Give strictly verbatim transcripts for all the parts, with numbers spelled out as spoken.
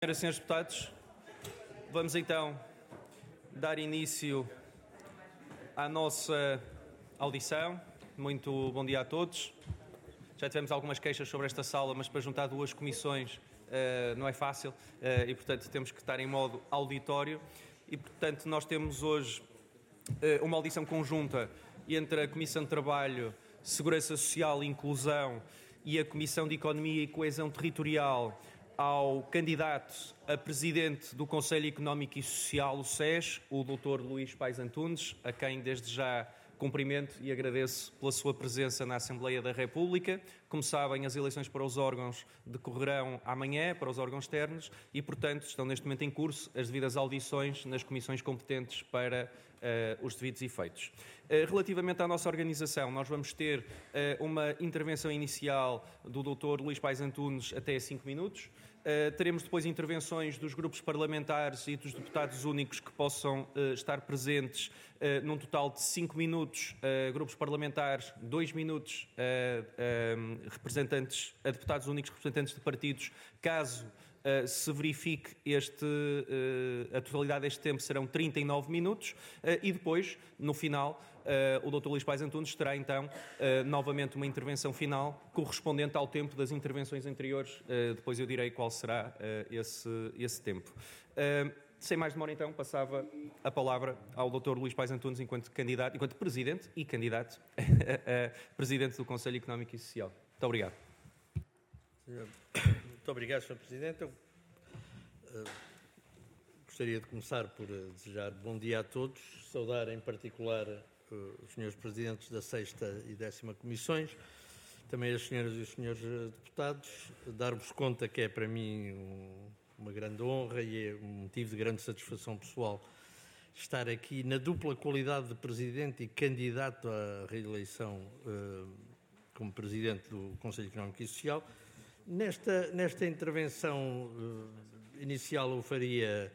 Senhoras e senhores deputados, vamos então dar início à nossa audição. Muito bom dia a todos. Já tivemos algumas queixas sobre esta sala, mas para juntar duas comissões uh, não é fácil uh, e, portanto, temos que estar em modo auditório. E, portanto, nós temos hoje uh, uma audição conjunta entre a Comissão de Trabalho, Segurança Social e Inclusão e a Comissão de Economia e Coesão Territorial ao candidato a Presidente do Conselho Económico e Social, o S E S, o doutor Luís Pais Antunes, a quem desde já cumprimento e agradeço pela sua presença na Assembleia da República. Como sabem, as eleições para os órgãos decorrerão amanhã, para os órgãos externos, e, portanto, estão neste momento em curso as devidas audições nas comissões competentes para uh, os devidos efeitos. Uh, relativamente à nossa organização, nós vamos ter uh, uma intervenção inicial do doutor Luís Pais Antunes até cinco minutos. Uh, teremos depois intervenções dos grupos parlamentares e dos deputados únicos que possam uh, estar presentes uh, num total de cinco minutos, uh, grupos parlamentares, dois minutos, uh, uh, representantes, uh, deputados únicos, representantes de partidos, caso Uh, se verifique este, uh, a totalidade deste tempo serão trinta e nove minutos uh, e depois, no final, uh, o doutor Luís Pais Antunes terá então uh, novamente uma intervenção final correspondente ao tempo das intervenções anteriores. Uh, depois eu direi qual será uh, esse, esse tempo. Uh, sem mais demora então, passava a palavra ao doutor Luís Pais Antunes enquanto candidato, enquanto Presidente e candidato a Presidente do Conselho Económico e Social. Muito obrigado. Muito obrigado, senhor Presidente. Eu, uh, gostaria de começar por uh, desejar bom dia a todos, saudar em particular uh, os senhores Presidentes da sexta e décima Comissões, também as senhoras e os senhores deputados, dar-vos conta que é para mim um, uma grande honra e é um motivo de grande satisfação pessoal estar aqui na dupla qualidade de Presidente e candidato à reeleição uh, como Presidente do Conselho Económico e Social. Nesta, nesta intervenção uh, inicial eu faria,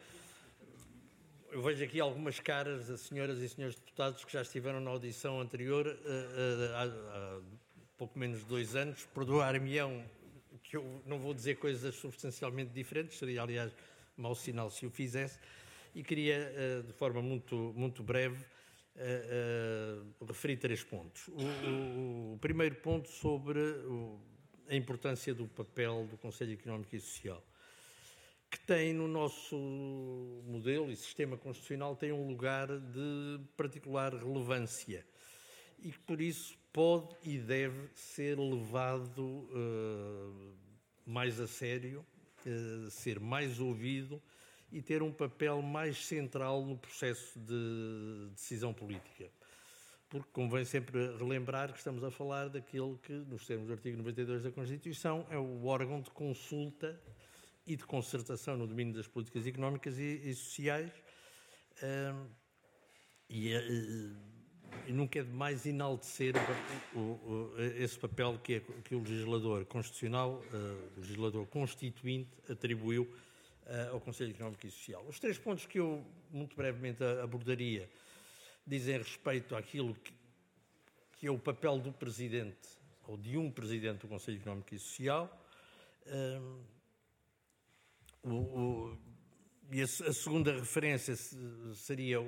eu vejo aqui algumas caras de senhoras e senhores deputados que já estiveram na audição anterior uh, uh, há, há pouco menos de dois anos, perdoar-me-ão que eu não vou dizer coisas substancialmente diferentes, seria aliás mau sinal se o fizesse, e queria uh, de forma muito, muito breve uh, uh, referir três pontos. O, o, o primeiro ponto sobre o a importância do papel do Conselho Económico e Social, que tem no nosso modelo e sistema constitucional tem um lugar de particular relevância e que por isso pode e deve ser levado uh, mais a sério, uh, ser mais ouvido e ter um papel mais central no processo de decisão política. Porque convém sempre relembrar que estamos a falar daquele que, nos termos do artigo noventa e dois da Constituição, é o órgão de consulta e de concertação no domínio das políticas económicas e, e sociais. Um, e, e, e nunca é demais enaltecer o, o, o, esse papel que, é, que o legislador constitucional, uh, o legislador constituinte, atribuiu uh, ao Conselho Económico e Social. Os três pontos que eu, muito brevemente, abordaria dizem respeito àquilo que, que é o papel do Presidente, ou de um Presidente do Conselho Económico e Social. Um, o, o, e a, a segunda referência seria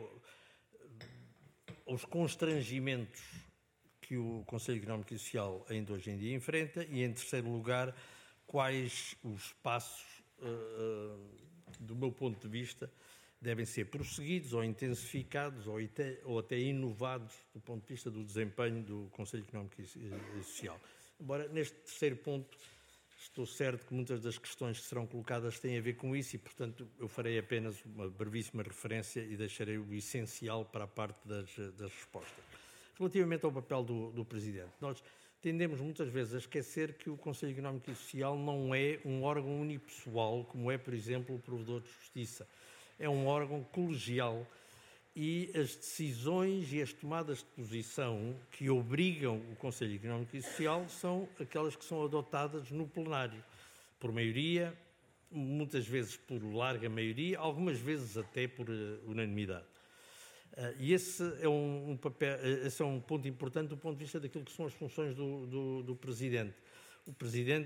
os constrangimentos que o Conselho Económico e Social ainda hoje em dia enfrenta e, em terceiro lugar, quais os passos, uh, do meu ponto de vista, devem ser prosseguidos ou intensificados ou até, ou até inovados do ponto de vista do desempenho do Conselho Económico e Social. Embora, neste terceiro ponto, estou certo que muitas das questões que serão colocadas têm a ver com isso e, portanto, eu farei apenas uma brevíssima referência e deixarei o essencial para a parte das, das respostas. Relativamente ao papel do, do Presidente, nós tendemos muitas vezes a esquecer que o Conselho Económico e Social não é um órgão unipessoal, como é, por exemplo, o Provedor de Justiça. É um órgão colegial e as decisões e as tomadas de posição que obrigam o Conselho Económico e Social são aquelas que são adotadas no plenário, por maioria, muitas vezes por larga maioria, algumas vezes até por uh, unanimidade. Uh, e esse é um, um papel, esse é um ponto importante do ponto de vista daquilo que são as funções do, do, do Presidente. O Presidente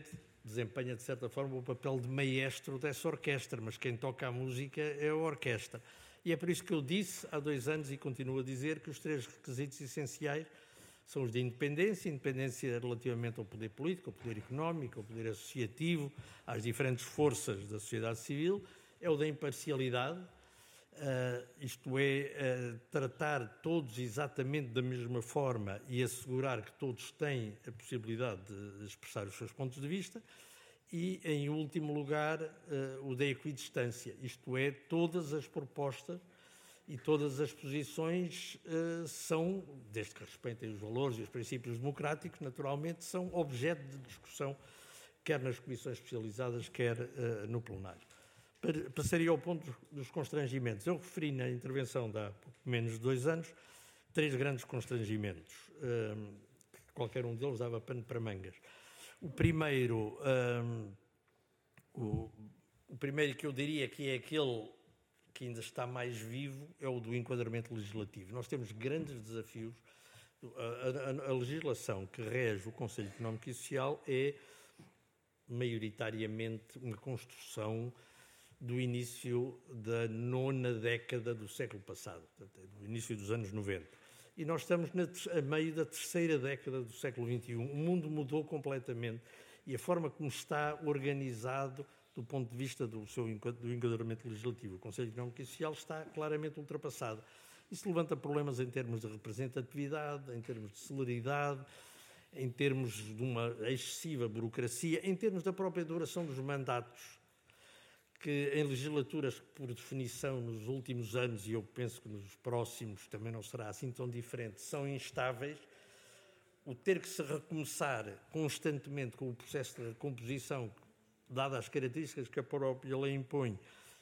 desempenha, de certa forma, o papel de maestro dessa orquestra, mas quem toca a música é a orquestra. E é por isso que eu disse há dois anos e continuo a dizer que os três requisitos essenciais são os de independência, independência relativamente ao poder político, ao poder económico, ao poder associativo, às diferentes forças da sociedade civil, é o da imparcialidade, uh, isto é, uh, tratar todos exatamente da mesma forma e assegurar que todos têm a possibilidade de expressar os seus pontos de vista, e, em último lugar, uh, o da equidistância, isto é, todas as propostas e todas as posições uh, são, desde que respeitem os valores e os princípios democráticos, naturalmente, são objeto de discussão, quer nas comissões especializadas, quer uh, no plenário. Passaria ao ponto dos constrangimentos. Eu referi na intervenção de há pouco menos de dois anos três grandes constrangimentos, uh, que qualquer um deles dava pano para mangas. O primeiro, uh, o, o primeiro que eu diria que é aquele que ainda está mais vivo, é o do enquadramento legislativo. Nós temos grandes desafios. A, a, a legislação que rege o Conselho Económico e Social é maioritariamente uma construção do início da nona década do século passado, do início dos anos noventa. E nós estamos na, a meio da terceira década do século vinte e um. O mundo mudou completamente e a forma como está organizado do ponto de vista do seu do enquadramento legislativo, o Conselho Económico e Social está claramente ultrapassado. Isso levanta problemas em termos de representatividade, em termos de celeridade, em termos de uma excessiva burocracia, em termos da própria duração dos mandatos, que em legislaturas que, por definição, nos últimos anos, e eu penso que nos próximos também não será assim tão diferente, são instáveis, o ter que se recomeçar constantemente com o processo de recomposição, dadas as características que a própria lei impõe, uh,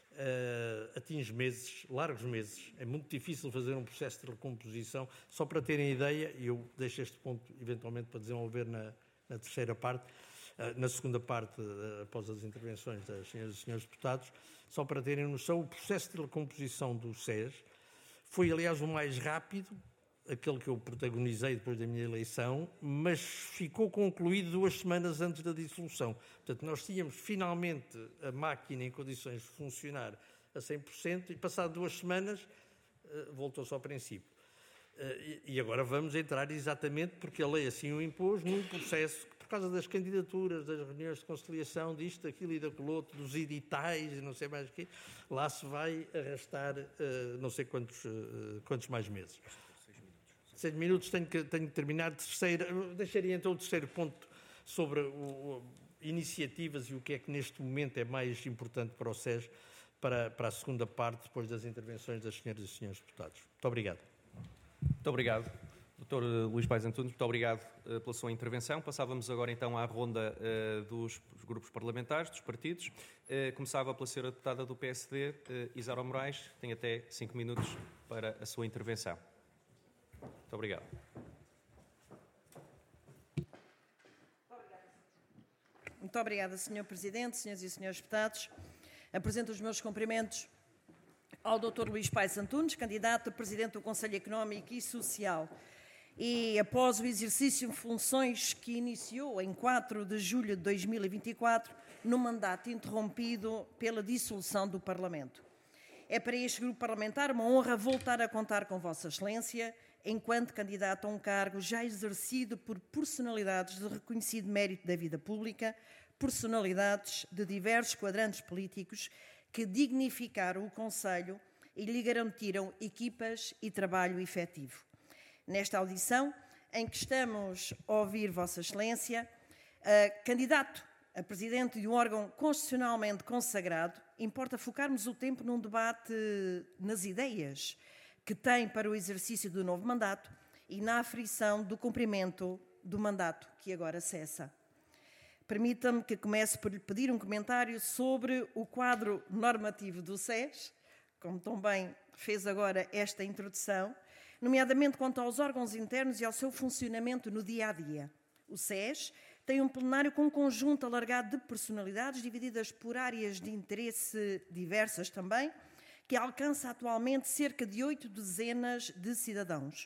atinge meses, largos meses. É muito difícil fazer um processo de recomposição. Só para terem ideia, e eu deixo este ponto eventualmente para desenvolver na, na terceira parte, uh, na segunda parte, uh, após as intervenções das senhoras e senhores deputados, só para terem noção, o processo de recomposição do S E S foi, aliás, o mais rápido, aquele que eu protagonizei depois da minha eleição, mas ficou concluído duas semanas antes da dissolução. Portanto, nós tínhamos finalmente a máquina em condições de funcionar a cem por cento e, passado duas semanas, voltou-se ao princípio. E agora vamos entrar exatamente, porque a lei assim o impôs, num processo que, por causa das candidaturas, das reuniões de conciliação, disto, daquilo e daquilo outro, dos editais e não sei mais o quê, lá se vai arrastar não sei quantos, quantos mais meses. Seis minutos, tenho que, tenho que terminar. Terceira, deixaria então o terceiro ponto sobre o, o, iniciativas e o que é que neste momento é mais importante para o S E S, para, para a segunda parte, depois das intervenções das senhoras e senhores deputados. Muito obrigado. Muito obrigado, doutor Luís Paes Antunes, muito obrigado uh, pela sua intervenção. Passávamos agora então à ronda uh, dos grupos parlamentares, dos partidos. Uh, começava pela senhora deputada do P S D, uh, Isaura Moraes, tem até cinco minutos para a sua intervenção. Muito obrigado. Muito obrigada, senhor Presidente, senhoras e senhores deputados. Apresento os meus cumprimentos ao doutor Luís Paes Antunes, candidato a Presidente do Conselho Económico e Social. E após o exercício de funções que iniciou em quatro de julho de dois mil e vinte e quatro, no mandato interrompido pela dissolução do Parlamento. É para este grupo parlamentar uma honra voltar a contar com Vossa Excelência, enquanto candidato a um cargo já exercido por personalidades de reconhecido mérito da vida pública, personalidades de diversos quadrantes políticos que dignificaram o Conselho e lhe garantiram equipas e trabalho efetivo. Nesta audição, em que estamos a ouvir Vossa Excelência, uh, candidato a Presidente de um órgão constitucionalmente consagrado, importa focarmos o tempo num debate nas ideias que tem para o exercício do novo mandato e na aferição do cumprimento do mandato que agora cessa. Permita-me que comece por lhe pedir um comentário sobre o quadro normativo do S E S, como tão bem fez agora esta introdução, nomeadamente quanto aos órgãos internos e ao seu funcionamento no dia-a-dia. O S E S tem um plenário com um conjunto alargado de personalidades, divididas por áreas de interesse diversas também, que alcança atualmente cerca de oito dezenas de cidadãos.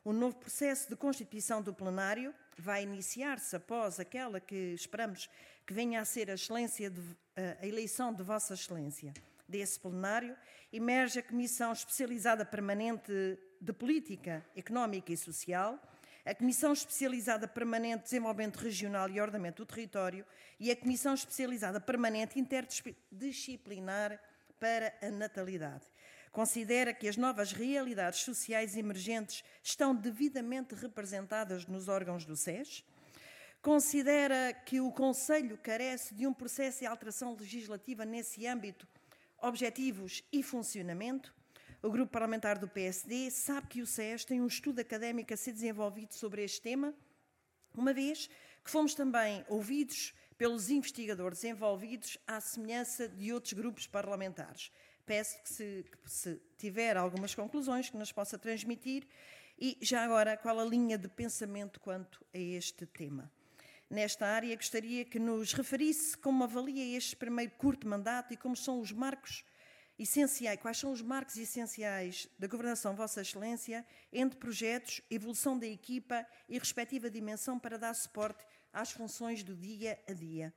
O novo processo de constituição do plenário vai iniciar-se após aquela que esperamos que venha a ser a, excelência de, a eleição de Vossa Excelência. Desse plenário emerge a Comissão Especializada Permanente de Política Económica e Social, a Comissão Especializada Permanente de Desenvolvimento Regional e Ordenamento do Território e a Comissão Especializada Permanente Interdisciplinar para a Natalidade. Considera que as novas realidades sociais emergentes estão devidamente representadas nos órgãos do S E S. Considera que o Conselho carece de um processo de alteração legislativa nesse âmbito, objetivos e funcionamento. O Grupo Parlamentar do P S D sabe que o S E S tem um estudo académico a ser desenvolvido sobre este tema, uma vez que fomos também ouvidos pelos investigadores envolvidos à semelhança de outros grupos parlamentares. Peço que se, que se tiver algumas conclusões que nos possa transmitir e, já agora, qual a linha de pensamento quanto a este tema. Nesta área, gostaria que nos referisse como avalia este primeiro curto mandato e como são os marcos essenciais, quais são os marcos essenciais da governação Vossa Excelência entre projetos, evolução da equipa e respectiva dimensão para dar suporte às funções do dia a dia.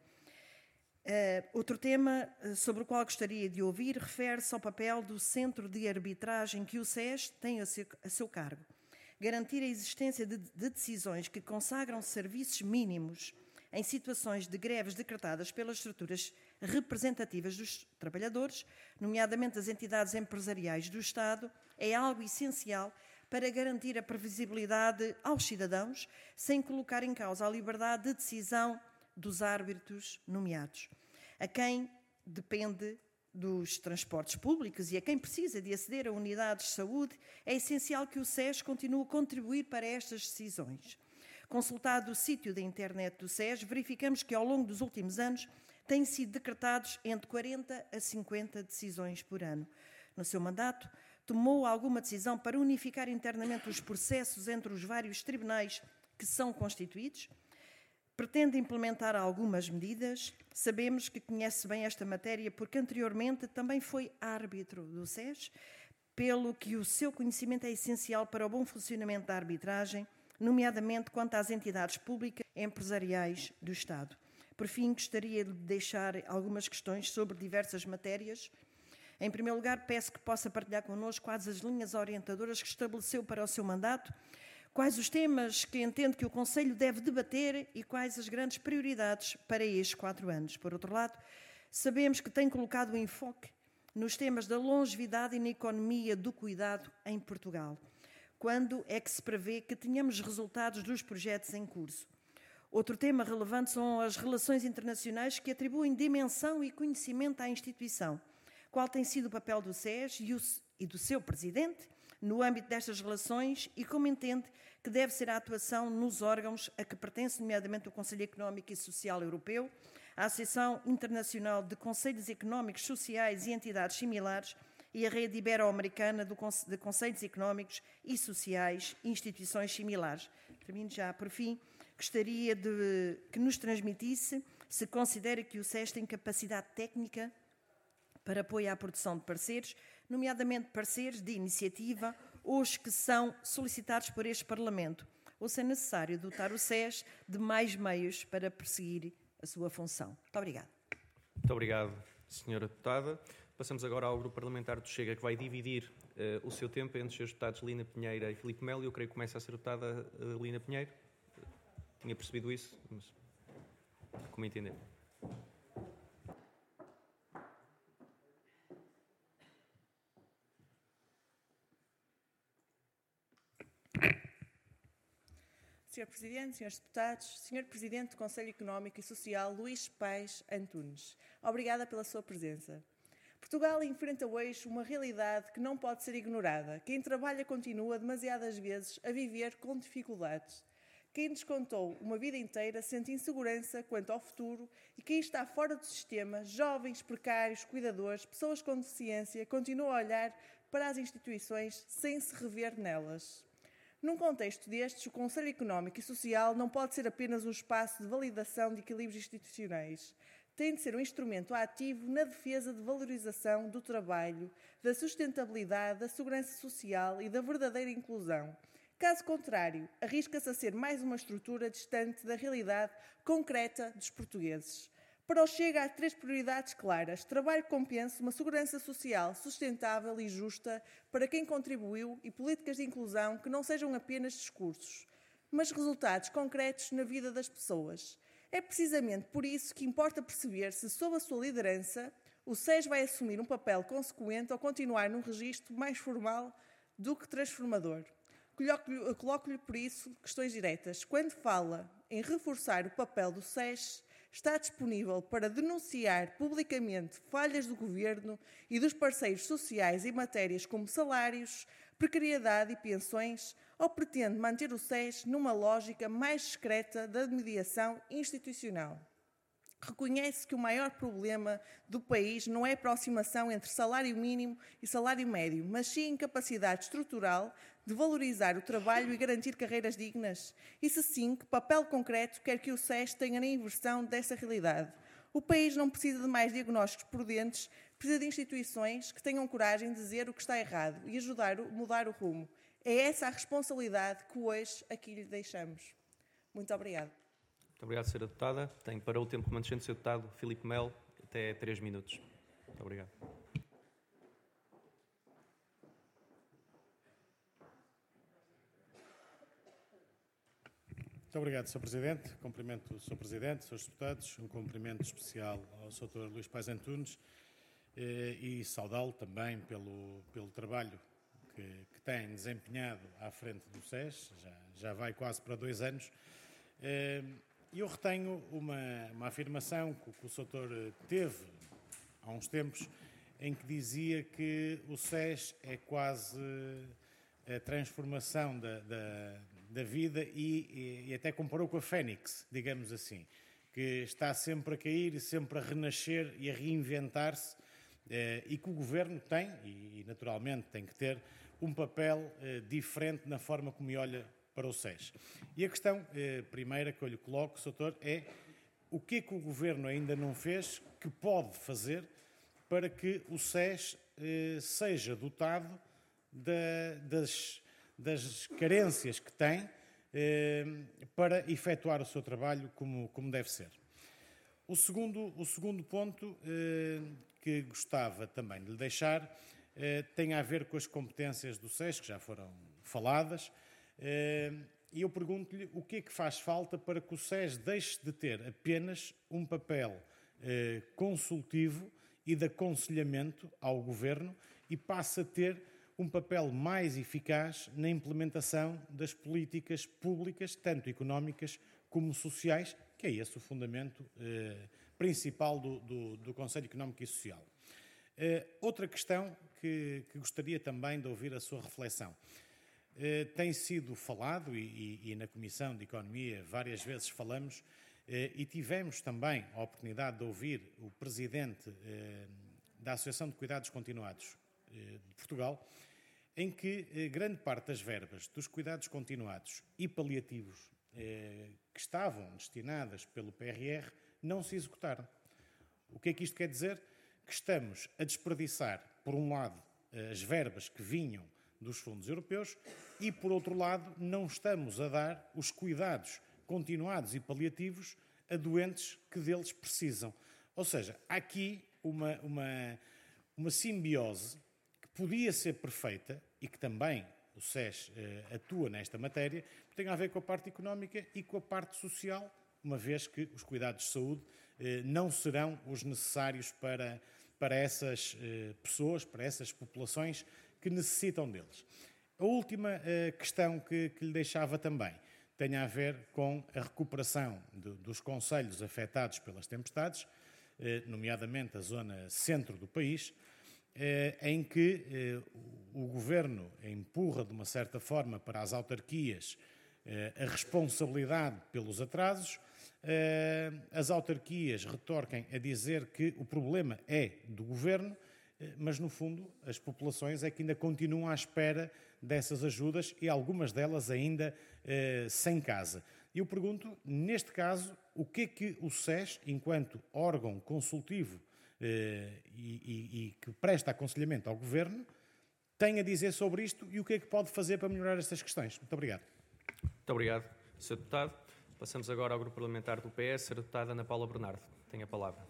Uh, outro tema uh, sobre o qual gostaria de ouvir refere-se ao papel do Centro de Arbitragem que o S E S tem a seu, a seu cargo. Garantir a existência de, de decisões que consagram serviços mínimos em situações de greves decretadas pelas estruturas representativas dos trabalhadores, nomeadamente as entidades empresariais do Estado, é algo essencial para garantir a previsibilidade aos cidadãos, sem colocar em causa a liberdade de decisão dos árbitros nomeados. A quem depende dos transportes públicos e a quem precisa de aceder a unidades de saúde, é essencial que o S E S continue a contribuir para estas decisões. Consultado o sítio da internet do S E S, verificamos que ao longo dos últimos anos têm sido decretados entre quarenta a cinquenta decisões por ano. No seu mandato, tomou alguma decisão para unificar internamente os processos entre os vários tribunais que são constituídos? Pretende implementar algumas medidas. Sabemos que conhece bem esta matéria porque anteriormente também foi árbitro do S E S, pelo que o seu conhecimento é essencial para o bom funcionamento da arbitragem, nomeadamente quanto às entidades públicas e empresariais do Estado. Por fim, gostaria de deixar algumas questões sobre diversas matérias. Em primeiro lugar, peço que possa partilhar connosco quais as linhas orientadoras que estabeleceu para o seu mandato, quais os temas que entende que o Conselho deve debater e quais as grandes prioridades para estes quatro anos. Por outro lado, sabemos que tem colocado o enfoque nos temas da longevidade e na economia do cuidado em Portugal. Quando é que se prevê que tenhamos resultados dos projetos em curso? Outro tema relevante são as relações internacionais que atribuem dimensão e conhecimento à instituição. Qual tem sido o papel do S E S e, o, e do seu Presidente no âmbito destas relações e como entende que deve ser a atuação nos órgãos a que pertence, nomeadamente o Conselho Económico e Social Europeu, a Associação Internacional de Conselhos Económicos, Sociais e entidades similares e a Rede Ibero-Americana de Conselhos Económicos e Sociais e instituições similares. Termino já. Por fim, gostaria de que nos transmitisse se considera que o S E S tem capacidade técnica para apoio à produção de parceiros, nomeadamente parceiros de iniciativa, os que são solicitados por este Parlamento, ou se é necessário dotar o S E S de mais meios para perseguir a sua função. Muito obrigada. Muito obrigado, senhora Deputada. Passamos agora ao Grupo Parlamentar do Chega, que vai dividir uh, o seu tempo entre os seus deputados Lina Pinheira e Filipe Melo. Eu creio que começa a ser deputada uh, Lina Pinheiro. Tinha percebido isso, mas como entender. senhor Presidente, senhores Deputados, senhor Presidente do Conselho Económico e Social, Luís Paes Antunes, obrigada pela sua presença. Portugal enfrenta hoje uma realidade que não pode ser ignorada. Quem trabalha continua, demasiadas vezes, a viver com dificuldades. Quem descontou uma vida inteira sente insegurança quanto ao futuro e quem está fora do sistema, jovens, precários, cuidadores, pessoas com deficiência, continua a olhar para as instituições sem se rever nelas. Num contexto destes, o Conselho Económico e Social não pode ser apenas um espaço de validação de equilíbrios institucionais. Tem de ser um instrumento ativo na defesa de valorização do trabalho, da sustentabilidade, da segurança social e da verdadeira inclusão. Caso contrário, arrisca-se a ser mais uma estrutura distante da realidade concreta dos portugueses. Para o Chega, há três prioridades claras. Trabalho que compense, uma segurança social sustentável e justa para quem contribuiu e políticas de inclusão que não sejam apenas discursos, mas resultados concretos na vida das pessoas. É precisamente por isso que importa perceber se, sob a sua liderança, o S E S vai assumir um papel consequente ou continuar num registro mais formal do que transformador. Coloco-lhe, coloco-lhe por isso questões diretas. Quando fala em reforçar o papel do S E S, está disponível para denunciar publicamente falhas do Governo e dos parceiros sociais em matérias como salários, precariedade e pensões, ou pretende manter o S E S numa lógica mais discreta da mediação institucional? Reconhece que o maior problema do país não é a aproximação entre salário mínimo e salário médio, mas sim a incapacidade estrutural de valorizar o trabalho e garantir carreiras dignas? E se sim, que papel concreto quer que o S E S tenha na inversão dessa realidade? O país não precisa de mais diagnósticos prudentes, precisa de instituições que tenham coragem de dizer o que está errado e ajudar a mudar o rumo. É essa a responsabilidade que hoje aqui lhe deixamos. Muito obrigada. Muito obrigado, senhora Deputada. Tenho para o tempo remanescente, senhor Deputado Filipe Melo, até três minutos. Muito obrigado. Muito obrigado, senhor Presidente. Cumprimento o senhor Presidente, senhores Deputados. Um cumprimento especial ao doutor Luís Pais Antunes eh, e saudá-lo também pelo, pelo trabalho que, que tem desempenhado à frente do S E S. Já, já vai quase para dois anos. Eh, E eu retenho uma, uma afirmação que, que o doutor teve há uns tempos, em que dizia que o S E S é quase a transformação da, da, da vida e, e, e até comparou com a Fênix, digamos assim, que está sempre a cair e sempre a renascer e a reinventar-se, eh, e que o Governo tem, e, e naturalmente tem que ter, um papel eh, diferente na forma como olha para o S E S. E a questão eh, primeira que eu lhe coloco, doutor, é o que é que o Governo ainda não fez que pode fazer para que o S E S eh, seja dotado da, das, das carências que tem eh, para efetuar o seu trabalho como, como deve ser. O segundo, o segundo ponto eh, que gostava também de lhe deixar eh, tem a ver com as competências do S E S, que já foram faladas. E eu pergunto-lhe o que é que faz falta para que o S E S deixe de ter apenas um papel eh, consultivo e de aconselhamento ao Governo e passe a ter um papel mais eficaz na implementação das políticas públicas, tanto económicas como sociais, que é esse o fundamento eh, principal do, do, do Conselho Económico e Social. Eh, outra questão que, que gostaria também de ouvir a sua reflexão. Eh, tem sido falado, e, e, e na Comissão de Economia várias vezes falamos, eh, e tivemos também a oportunidade de ouvir o Presidente eh, da Associação de Cuidados Continuados eh, de Portugal, em que eh, grande parte das verbas dos cuidados continuados e paliativos eh, que estavam destinadas pelo P R R não se executaram. O que é que isto quer dizer? Que estamos a desperdiçar, por um lado, as verbas que vinham dos fundos europeus e, por outro lado, não estamos a dar os cuidados continuados e paliativos a doentes que deles precisam. Ou seja, há aqui uma, uma, uma simbiose que podia ser perfeita e que também o S E S eh, atua nesta matéria, que tem a ver com a parte económica e com a parte social, uma vez que os cuidados de saúde eh, não serão os necessários para, para essas eh, pessoas, para essas populações que necessitam deles. A última uh, questão que, que lhe deixava também tem a ver com a recuperação de, dos concelhos afetados pelas tempestades, uh, nomeadamente a zona centro do país, uh, em que uh, o Governo empurra de uma certa forma para as autarquias uh, a responsabilidade pelos atrasos. Uh, as autarquias retorquem a dizer que o problema é do Governo, mas, no fundo, as populações é que ainda continuam à espera dessas ajudas e algumas delas ainda eh, sem casa. E eu pergunto, neste caso, o que é que o S E S, enquanto órgão consultivo eh, e, e, e que presta aconselhamento ao Governo, tem a dizer sobre isto e o que é que pode fazer para melhorar estas questões. Muito obrigado. Muito obrigado, senhor Deputado. Passamos agora ao Grupo Parlamentar do P S, senhora Deputada Ana Paula Bernardo. Tem a palavra.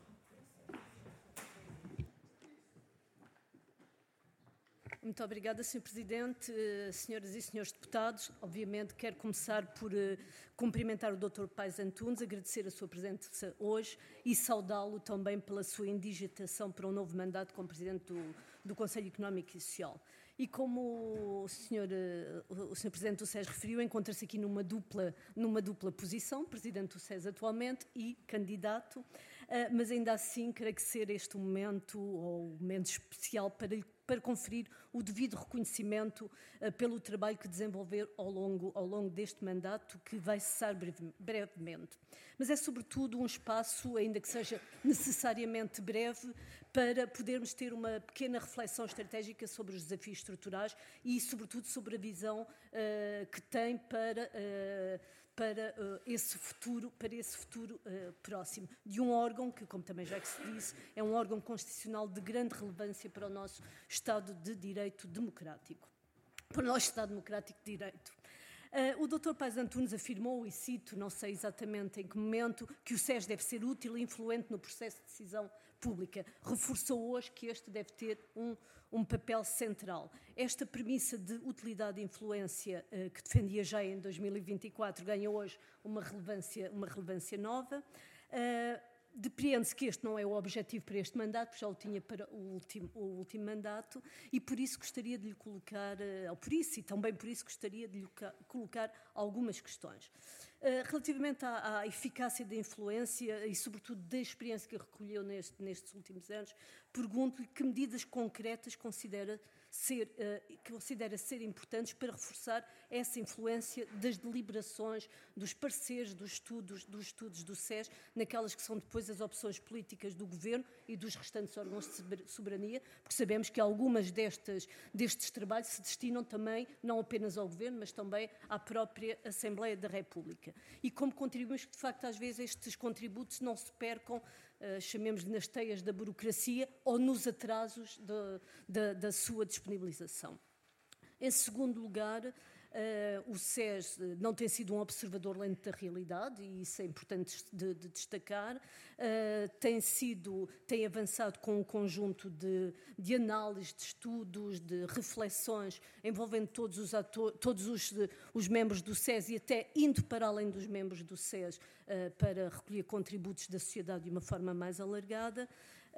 Muito obrigada, senhor Presidente, senhoras e senhores deputados. Obviamente quero começar por uh, cumprimentar o doutor Paes Antunes, agradecer a sua presença hoje e saudá-lo também pela sua indigitação para um novo mandato como Presidente do, do Conselho Económico e Social. E como o senhor, uh, o senhor Presidente do S E S referiu, encontra-se aqui numa dupla, numa dupla posição, Presidente do S E S atualmente e candidato, uh, mas ainda assim creio que ser este um momento, ou um momento especial para lhe para conferir o devido reconhecimento uh, pelo trabalho que desenvolver ao longo, ao longo deste mandato, que vai cessar breve, brevemente. Mas é, sobretudo, um espaço, ainda que seja necessariamente breve, para podermos ter uma pequena reflexão estratégica sobre os desafios estruturais e, sobretudo, sobre a visão uh, que tem para... Uh, para uh, esse futuro, para esse futuro uh, próximo, de um órgão que, como também já que se disse, é um órgão constitucional de grande relevância para o nosso Estado de Direito Democrático, para o nosso Estado Democrático de Direito. Uh, o doutor Paes Antunes afirmou, e cito, não sei exatamente em que momento, que o S E S deve ser útil e influente no processo de decisão pública. Reforçou hoje que este deve ter um, um papel central. Esta premissa de utilidade e influência uh, que defendia já em dois mil e vinte e quatro ganha hoje uma relevância, uma relevância nova. Uh, Depreende-se que este não é o objetivo para este mandato, porque já o tinha para o último, o último mandato, e por isso gostaria de lhe colocar, ou por isso, e também por isso gostaria de lhe colocar algumas questões. Relativamente à, à eficácia da influência e, sobretudo, da experiência que recolheu neste, nestes últimos anos, pergunto-lhe que medidas concretas considera ser, uh, que considera ser importantes para reforçar essa influência das deliberações, dos pareceres, dos estudos, dos estudos do S E S, naquelas que são depois as opções políticas do Governo e dos restantes órgãos de soberania, porque sabemos que algumas destas, destes trabalhos se destinam também, não apenas ao Governo, mas também à própria Assembleia da República. E como contribuímos, que de facto às vezes estes contributos não se percam, Uh, chamemos-lhe nas teias da burocracia ou nos atrasos de, de, da sua disponibilização. Em segundo lugar, uh, o S E S não tem sido um observador lento da realidade, e isso é importante de, de destacar. Uh, tem sido, tem avançado com um conjunto de, de análises, de estudos, de reflexões, envolvendo todos os, atores, todos os, os membros do S E S e até indo para além dos membros do S E S, uh, para recolher contributos da sociedade de uma forma mais alargada.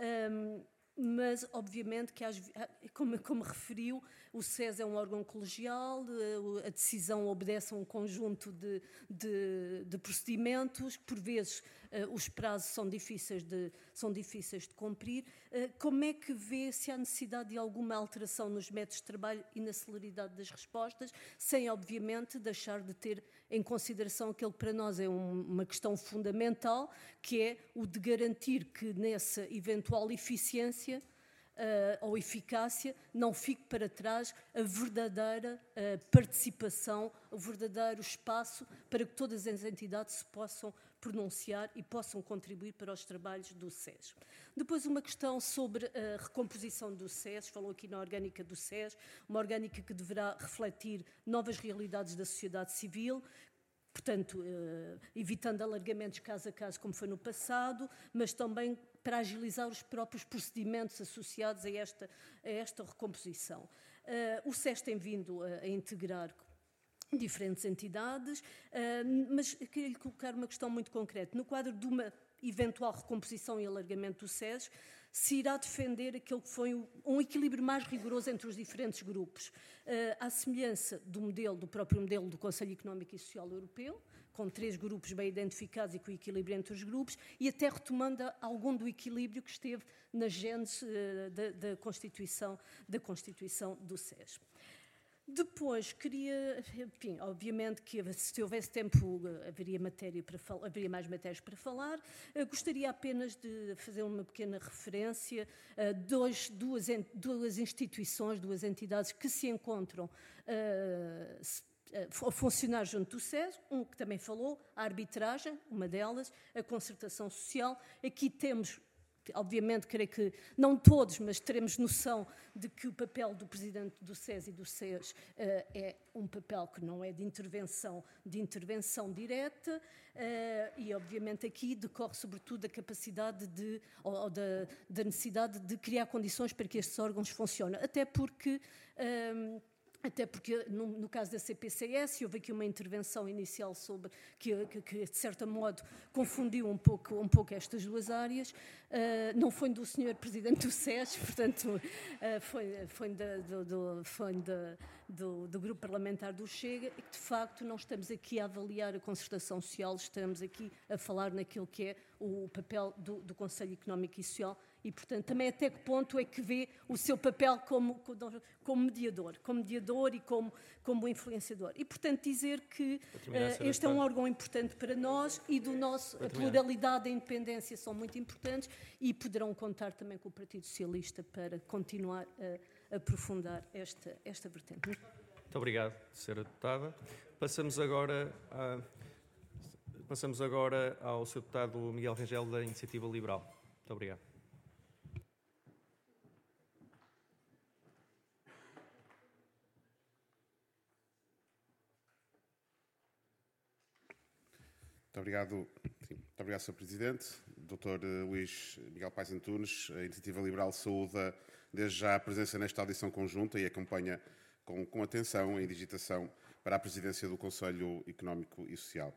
Um, Mas, obviamente, que, como, como referiu, o S E S é um órgão colegial, a decisão obedece a um conjunto de, de, de procedimentos, por vezes os prazos são difíceis de, são difíceis de cumprir. Como é que vê se há necessidade de alguma alteração nos métodos de trabalho e na celeridade das respostas, sem, obviamente, deixar de ter em consideração aquilo que para nós é um, uma questão fundamental, que é o de garantir que nessa eventual eficiência uh, ou eficácia não fique para trás a verdadeira uh, participação, o verdadeiro espaço para que todas as entidades se possam pronunciar e possam contribuir para os trabalhos do S E S. Depois, uma questão sobre a recomposição do S E S, falou aqui na orgânica do S E S, uma orgânica que deverá refletir novas realidades da sociedade civil, portanto, eh, evitando alargamentos caso a caso, como foi no passado, mas também para agilizar os próprios procedimentos associados a esta, a esta recomposição. Eh, o S E S tem vindo a, a integrar diferentes entidades, uh, mas queria lhe colocar uma questão muito concreta. No quadro de uma eventual recomposição e alargamento do S E S, se irá defender aquele que foi um equilíbrio mais rigoroso entre os diferentes grupos, uh, à semelhança do modelo, do próprio modelo do Conselho Económico e Social Europeu, com três grupos bem identificados e com o equilíbrio entre os grupos, e até retomando algum do equilíbrio que esteve na gênese uh, da, da, Constituição, da Constituição do S E S. Depois, queria, enfim, obviamente que se houvesse tempo haveria, matéria para fal- haveria mais matérias para falar. Uh, gostaria apenas de fazer uma pequena referência a uh, dois, duas, duas instituições, duas entidades que se encontram uh, a funcionar junto do S E S, um que também falou, a arbitragem, uma delas, a concertação social. Aqui temos obviamente, creio que não todos, mas teremos noção de que o papel do Presidente do S E S e do S E S uh, é um papel que não é de intervenção, de intervenção direta, uh, e, obviamente, aqui decorre, sobretudo, da capacidade de, ou, ou da, da necessidade de criar condições para que estes órgãos funcionem, até porque... Um, Até porque, no, no caso da C P C S, houve aqui uma intervenção inicial sobre que, que, que de certo modo, confundiu um pouco, um pouco estas duas áreas. Uh, não foi do senhor Presidente do S E S, portanto, uh, foi, foi, da, do, do, foi da, do, do Grupo Parlamentar do Chega, e que, de facto, não estamos aqui a avaliar a concertação social, estamos aqui a falar naquilo que é o papel do, do Conselho Económico e Social. E, portanto, também até que ponto é que vê o seu papel como, como mediador, como mediador e como, como influenciador. E, portanto, dizer que uh, este é um órgão importante para nós e do nosso, a pluralidade e a independência são muito importantes e poderão contar também com o Partido Socialista para continuar a, a aprofundar esta, esta vertente. Muito obrigado, senhora Deputada. Passamos agora, a, passamos agora ao senhor Deputado Miguel Rangel, da Iniciativa Liberal. Muito obrigado. Muito obrigado, muito obrigado, senhor Presidente. doutor Luís Miguel Paes Antunes, a Iniciativa Liberal saúda desde já a presença nesta audição conjunta e acompanha com, com atenção a indigitação para a presidência do Conselho Económico e Social.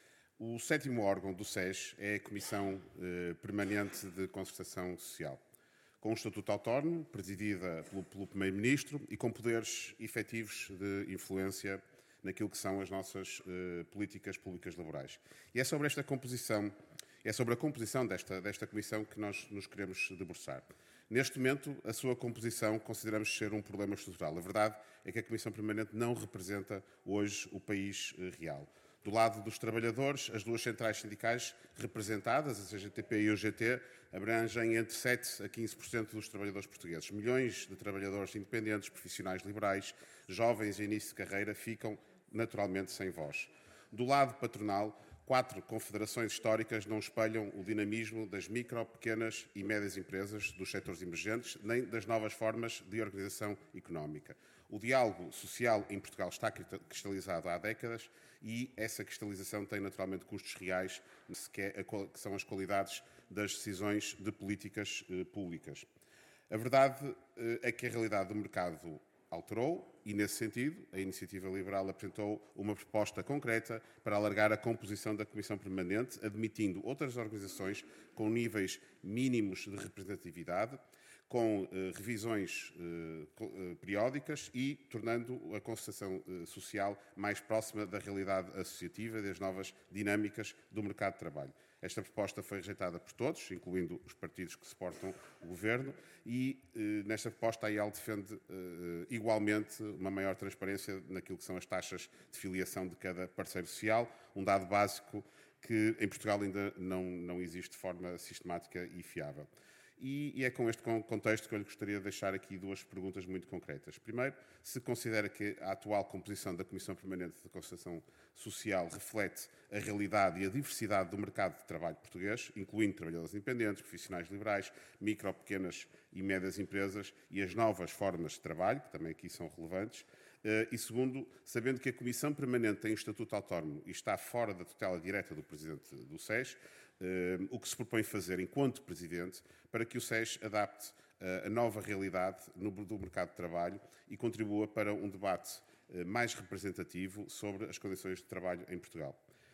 O sétimo órgão do S E S é a Comissão eh, Permanente de Concertação Social, com um estatuto autónomo, presidida pelo, pelo Primeiro-Ministro e com poderes efetivos de influência naquilo que são as nossas uh, políticas públicas laborais. E é sobre esta composição, é sobre a composição desta, desta comissão que nós nos queremos debruçar. Neste momento, a sua composição consideramos ser um problema estrutural. A verdade é que a Comissão Permanente não representa hoje o país uh, real. Do lado dos trabalhadores, as duas centrais sindicais representadas, a C G T P e o G T, abrangem entre sete a quinze por cento dos trabalhadores portugueses. Milhões de trabalhadores independentes, profissionais liberais, jovens em início de carreira, ficam naturalmente sem voz. Do lado patronal, quatro confederações históricas não espelham o dinamismo das micro, pequenas e médias empresas, dos setores emergentes, nem das novas formas de organização económica. O diálogo social em Portugal está cristalizado há décadas e essa cristalização tem naturalmente custos reais, que são as qualidades das decisões de políticas eh, públicas. A verdade eh, é que a realidade do mercado alterou e, nesse sentido, a Iniciativa Liberal apresentou uma proposta concreta para alargar a composição da Comissão Permanente, admitindo outras organizações com níveis mínimos de representatividade, com eh, revisões eh, periódicas e tornando a concertação eh, social mais próxima da realidade associativa e das novas dinâmicas do mercado de trabalho. Esta proposta foi rejeitada por todos, incluindo os partidos que suportam o Governo, e eh, nesta proposta a I A L defende eh, igualmente uma maior transparência naquilo que são as taxas de filiação de cada parceiro social, um dado básico que em Portugal ainda não, não existe de forma sistemática e fiável. E, e é com este contexto que eu lhe gostaria de deixar aqui duas perguntas muito concretas. Primeiro, se considera que a atual composição da Comissão Permanente de Concertação Social reflete a realidade e a diversidade do mercado de trabalho português, incluindo trabalhadores independentes, profissionais liberais, micro, pequenas e médias empresas e as novas formas de trabalho, que também aqui são relevantes. E segundo, sabendo que a Comissão Permanente tem um estatuto autónomo e está fora da tutela direta do Presidente do S E S, Uh, o que se propõe fazer enquanto Presidente para que o S E S adapte uh, a nova realidade no, do mercado de trabalho e contribua para um debate uh, mais representativo sobre as condições de trabalho em Portugal.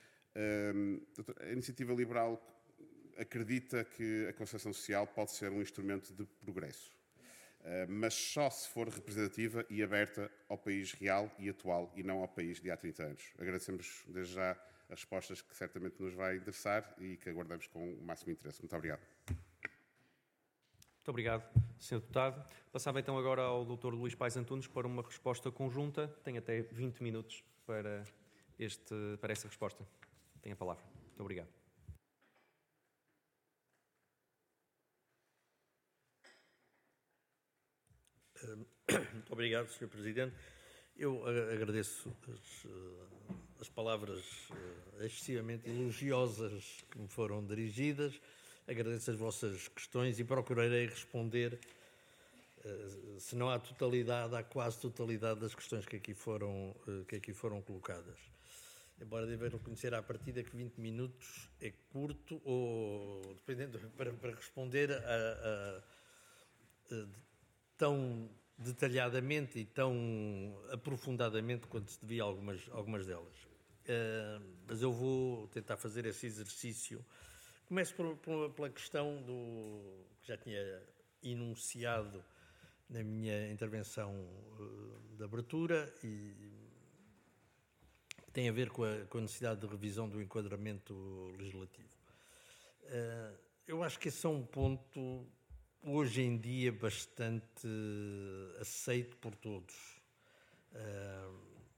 Uh, a Iniciativa Liberal acredita que a concertação social pode ser um instrumento de progresso, uh, mas só se for representativa e aberta ao país real e atual e não ao país de há trinta anos. Agradecemos desde já as respostas que certamente nos vai interessar e que aguardamos com o máximo interesse. Muito obrigado. Muito obrigado, senhor Deputado. Passava então agora ao doutor Luís Paes Antunes para uma resposta conjunta. Tem até vinte minutos para, este, para essa resposta. Tem a palavra. Muito obrigado. Muito obrigado, senhor Presidente. Eu agradeço as, as palavras excessivamente elogiosas que me foram dirigidas agradeço as vossas questões e procurarei responder, se não à totalidade, à quase totalidade das questões que aqui foram, que aqui foram colocadas. Embora deva reconhecer à partida que vinte minutos é curto, ou dependendo, para, para responder a, a, a, tão detalhadamente e tão aprofundadamente quanto se devia algumas, algumas delas. Uh, mas eu vou tentar fazer esse exercício. Começo por, por, pela questão do que já tinha enunciado na minha intervenção uh, de abertura e tem a ver com a, com a necessidade de revisão do enquadramento legislativo. Uh, eu acho que esse é um ponto, hoje em dia, bastante aceito por todos. Uh,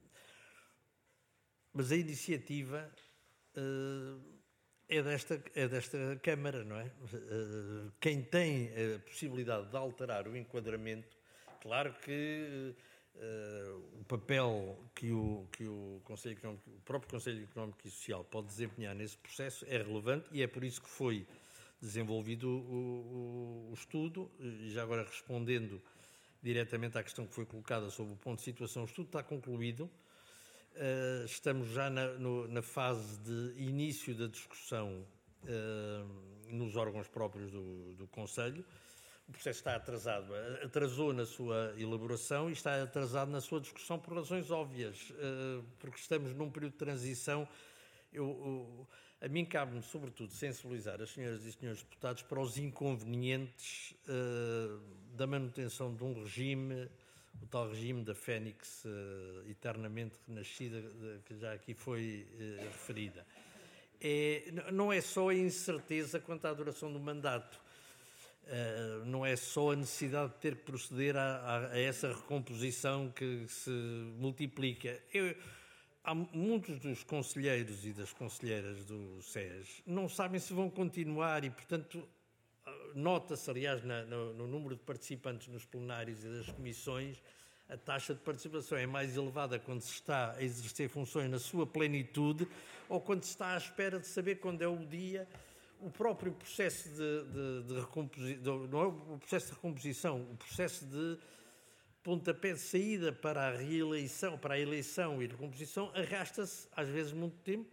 mas a iniciativa uh, é, desta, é desta Câmara, não é? Uh, quem tem a possibilidade de alterar o enquadramento, claro que uh, o papel que o, que o, Conselho Económico, o próprio Conselho Económico e Social pode desempenhar nesse processo é relevante e é por isso que foi desenvolvido o, o, o estudo. E já agora respondendo diretamente à questão que foi colocada sobre o ponto de situação, o estudo está concluído. Uh, estamos já na, no, na fase de início da discussão uh, nos órgãos próprios do, do Conselho. O processo está atrasado, atrasou na sua elaboração e está atrasado na sua discussão por razões óbvias, uh, porque estamos num período de transição. Eu, eu, a mim cabe-me, sobretudo, sensibilizar as senhoras e senhores deputados para os inconvenientes uh, da manutenção de um regime, o tal regime da Fênix uh, eternamente renascida, uh, que já aqui foi uh, referida. É, não é só a incerteza quanto à duração do mandato, uh, não é só a necessidade de ter que proceder a, a, a essa recomposição que se multiplica. Eu, há muitos dos conselheiros e das conselheiras do S E S não sabem se vão continuar e, portanto, nota-se, aliás, na, no, no número de participantes nos plenários e das comissões, a taxa de participação é mais elevada quando se está a exercer funções na sua plenitude ou quando se está à espera de saber quando é o dia. O próprio processo de, de, de recomposição, não é o processo de recomposição, o processo de pontapé de saída para a reeleição, para a eleição e recomposição, arrasta-se às vezes muito tempo.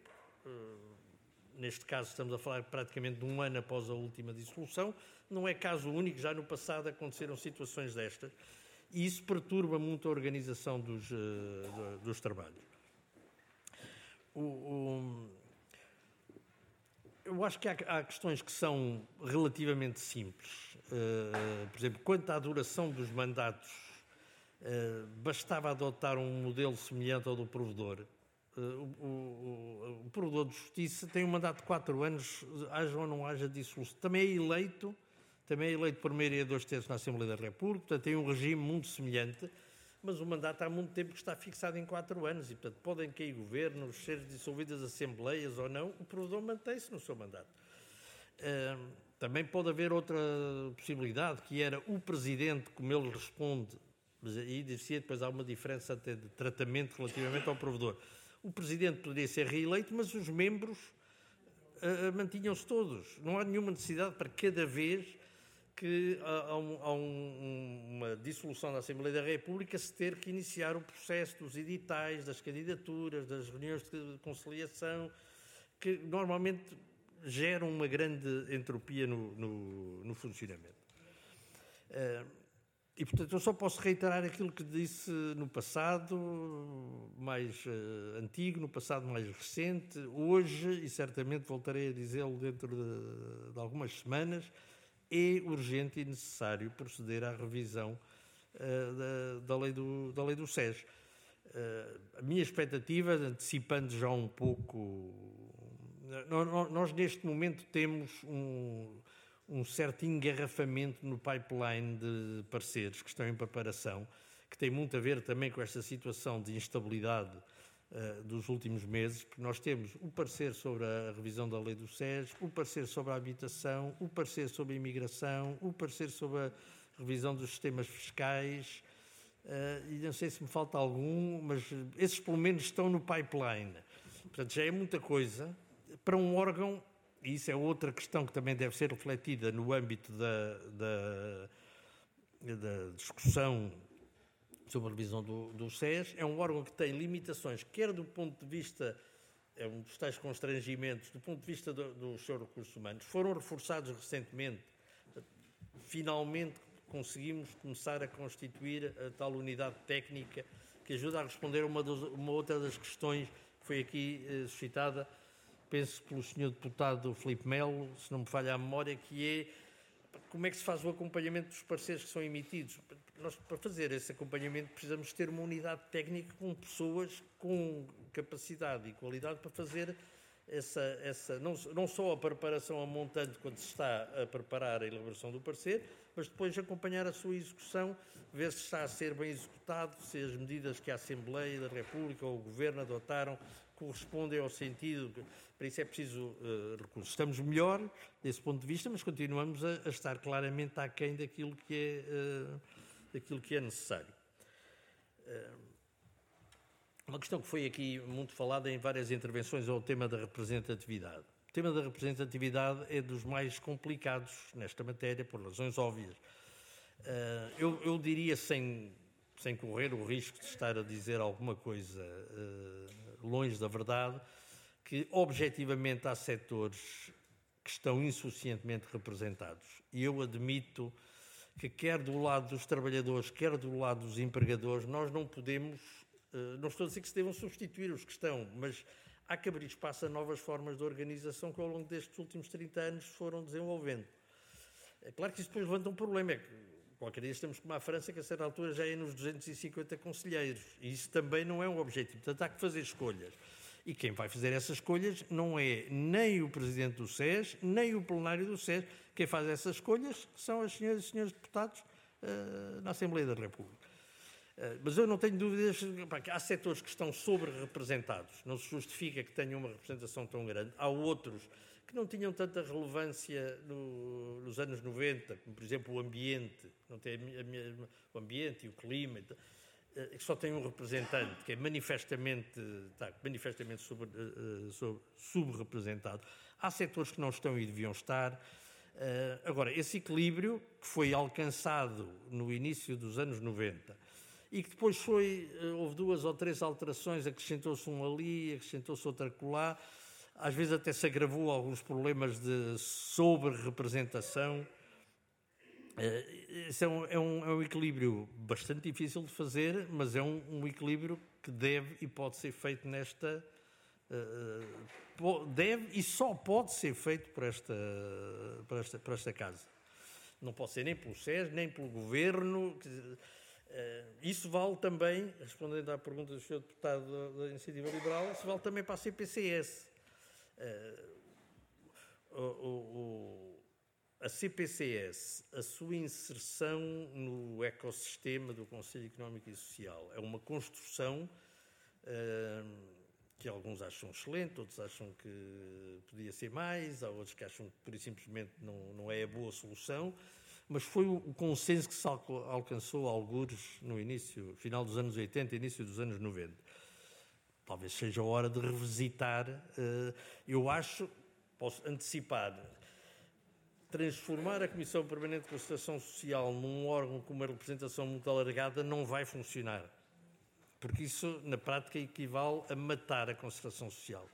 Neste caso estamos a falar praticamente de um ano após a última dissolução. Não é caso único, já no passado aconteceram situações destas e isso perturba muito a organização dos, uh, dos trabalhos. O, o, eu acho que há, há questões que são relativamente simples. Uh, por exemplo, quanto à duração dos mandatos, uh, bastava adotar um modelo semelhante ao do provedor. Uh, o, o, o provedor de justiça tem um mandato de quatro anos, haja ou não haja dissolução. Também é eleito, também é eleito por maioria de dois terços na Assembleia da República, portanto tem um regime muito semelhante, mas o mandato há muito tempo que está fixado em quatro anos e, portanto, podem cair governos, ser dissolvidas assembleias ou não, o provedor mantém-se no seu mandato. Uh, também pode haver outra possibilidade, que era o Presidente, como ele responde, mas aí dizia depois há uma diferença até de tratamento relativamente ao provedor. O Presidente poderia ser reeleito, mas os membros uh, mantinham-se todos. Não há nenhuma necessidade para cada vez que há, um, há um, uma dissolução da Assembleia da República se ter que iniciar o processo dos editais, das candidaturas, das reuniões de conciliação, que normalmente geram uma grande entropia no, no, no funcionamento. Uh, E, portanto, eu só posso reiterar aquilo que disse no passado mais uh, antigo, no passado mais recente, hoje, e certamente voltarei a dizê-lo dentro de, de algumas semanas, é urgente e necessário proceder à revisão uh, da, da, lei do, da lei do S E S. Uh, a minha expectativa, antecipando já um pouco, nós, nós neste momento temos um... um certo engarrafamento no pipeline de pareceres que estão em preparação, que tem muito a ver também com esta situação de instabilidade uh, dos últimos meses, porque nós temos o parecer sobre a revisão da lei do S E S, o parecer sobre a habitação, o parecer sobre a imigração, o parecer sobre a revisão dos sistemas fiscais, uh, e não sei se me falta algum, mas esses pelo menos estão no pipeline. Portanto, já é muita coisa para um órgão e isso é outra questão que também deve ser refletida no âmbito da, da, da discussão sobre a revisão do, do S E S, é um órgão que tem limitações, quer do ponto de vista, é um dos tais constrangimentos, do ponto de vista do, dos seus recursos humanos, foram reforçados recentemente. Finalmente conseguimos começar a constituir a tal unidade técnica que ajuda a responder a uma, dos, uma outra das questões que foi aqui eh, suscitada, penso pelo senhor deputado Filipe Melo, se não me falha a memória, que é como é que se faz o acompanhamento dos pareceres que são emitidos. Nós, para fazer esse acompanhamento, precisamos ter uma unidade técnica com pessoas com capacidade e qualidade para fazer essa, essa não, não só a preparação a montante quando se está a preparar a elaboração do parecer, mas depois acompanhar a sua execução, ver se está a ser bem executado, se as medidas que a Assembleia da República ou o Governo adotaram correspondem ao sentido. Para isso é preciso uh, recursos. Estamos melhor desse ponto de vista, mas continuamos a, a estar claramente aquém daquilo que é, uh, daquilo que é necessário. Uh, uma questão que foi aqui muito falada em várias intervenções é o tema da representatividade. O tema da representatividade é dos mais complicados nesta matéria, por razões óbvias. Uh, eu, eu diria, sem, sem correr o risco de estar a dizer alguma coisa uh, longe da verdade, que objetivamente há setores que estão insuficientemente representados. E eu admito que quer do lado dos trabalhadores, quer do lado dos empregadores, nós não podemos, uh, não estou a dizer que se devam substituir os que estão, mas há que abrir espaço a novas formas de organização que ao longo destes últimos trinta anos foram desenvolvendo. É claro que isso depois levanta um problema, é que qualquer dia estamos como a França, que a certa altura já é nos duzentos e cinquenta conselheiros, e isso também não é um objetivo, portanto há que fazer escolhas. E quem vai fazer essas escolhas não é nem o Presidente do S E S, nem o plenário do S E S, quem faz essas escolhas são as senhoras e senhores deputados uh, na Assembleia da República. Uh, mas eu não tenho dúvidas, pá, que há setores que estão sobre-representados, não se justifica que tenham uma representação tão grande. Há outros que não tinham tanta relevância no, nos anos noventa, como por exemplo o ambiente, não tem a, a, o ambiente e o clima, uh, que só tem um representante, que é manifestamente, tá, manifestamente sobre, uh, sobre, subrepresentado. Há setores que não estão e deviam estar. Uh, agora, esse equilíbrio que foi alcançado no início dos anos noventa, e que depois foi, houve duas ou três alterações, acrescentou-se um ali, acrescentou-se outro acolá, às vezes até se agravou alguns problemas de sobre-representação. Esse é um, é, um, é um equilíbrio bastante difícil de fazer, mas é um, um equilíbrio que deve e pode ser feito nesta... Uh, deve e só pode ser feito por esta, por esta, por esta Casa. Não pode ser nem pelo S E S, nem pelo Governo... Uh, isso vale também, respondendo à pergunta do senhor deputado da Iniciativa Liberal, isso vale também para a C P C S. Uh, o, o, a C P C S, a sua inserção no ecossistema do Conselho Económico e Social, é uma construção uh, que alguns acham excelente, outros acham que podia ser mais, há outros que acham que, por e simplesmente, não, não é a boa solução. Mas foi o consenso que se alcançou algures no início, final dos anos oitenta, início dos anos noventa. Talvez seja a hora de revisitar. Eu acho, posso antecipar, transformar a Comissão Permanente de Concertação Social num órgão com uma representação muito alargada não vai funcionar. Porque isso, na prática, equivale a matar a concertação social.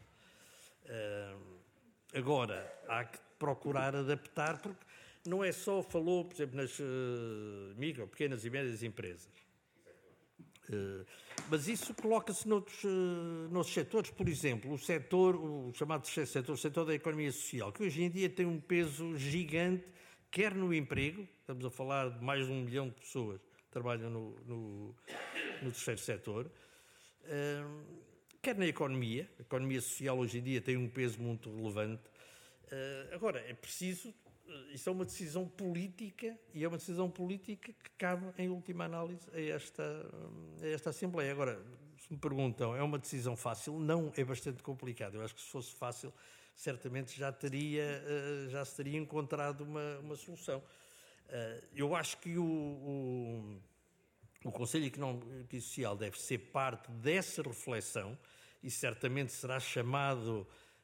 Agora, há que procurar adaptar, porque não é só, falou, por exemplo, nas uh, micro, pequenas e médias empresas. Uh, mas isso coloca-se noutros, uh, noutros setores, por exemplo, o setor, o chamado terceiro setor, o setor da economia social, que hoje em dia tem um peso gigante, quer no emprego, estamos a falar de mais de um milhão de pessoas que trabalham no, no, no terceiro setor, uh, quer na economia. A economia social hoje em dia tem um peso muito relevante. Uh, agora, é preciso... Isso é uma decisão política e é uma decisão política que cabe, em última análise, a esta, a esta Assembleia. Agora, se me perguntam, é uma decisão fácil? Não, é bastante complicado. Eu acho que se fosse fácil, certamente já, teria, já se teria encontrado uma, uma solução. Eu acho que o, o, o Conselho Económico e Social deve ser parte dessa reflexão e certamente será chamado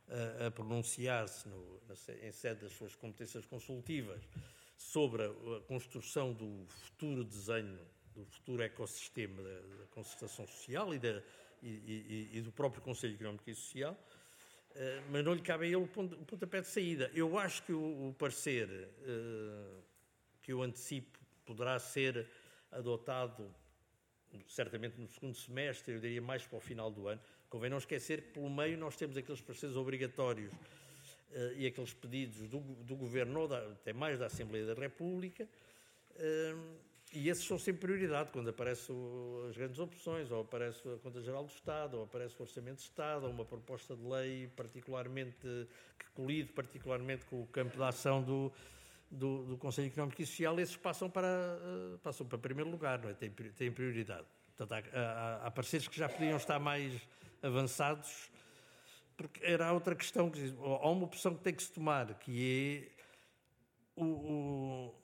a, a pronunciar-se em sede das suas competências consultivas sobre a, a construção do futuro desenho, do futuro ecossistema da, da concertação social e, da, e, e, e do próprio Conselho Económico e Social, uh, mas não lhe cabe a ele o, ponto, o pontapé de saída. Eu acho que o, o parecer uh, que eu antecipo poderá ser adotado certamente no segundo semestre, eu diria mais para o final do ano. Convém não esquecer que pelo meio nós temos aqueles pareceres obrigatórios uh, e aqueles pedidos do, do Governo, ou da, até mais da Assembleia da República, uh, e esses são sempre prioridade, quando aparecem as grandes opções, ou aparece a Conta Geral do Estado, ou aparece o Orçamento de Estado, ou uma proposta de lei particularmente, que colide particularmente com o campo de ação do, do, do Conselho Económico e Social, esses passam para, uh, passam para primeiro lugar, não é? Têm, têm prioridade. Portanto, há, há, há pareceres que já podiam estar mais avançados, porque era outra questão, que há uma opção que tem que se tomar, que é o, o,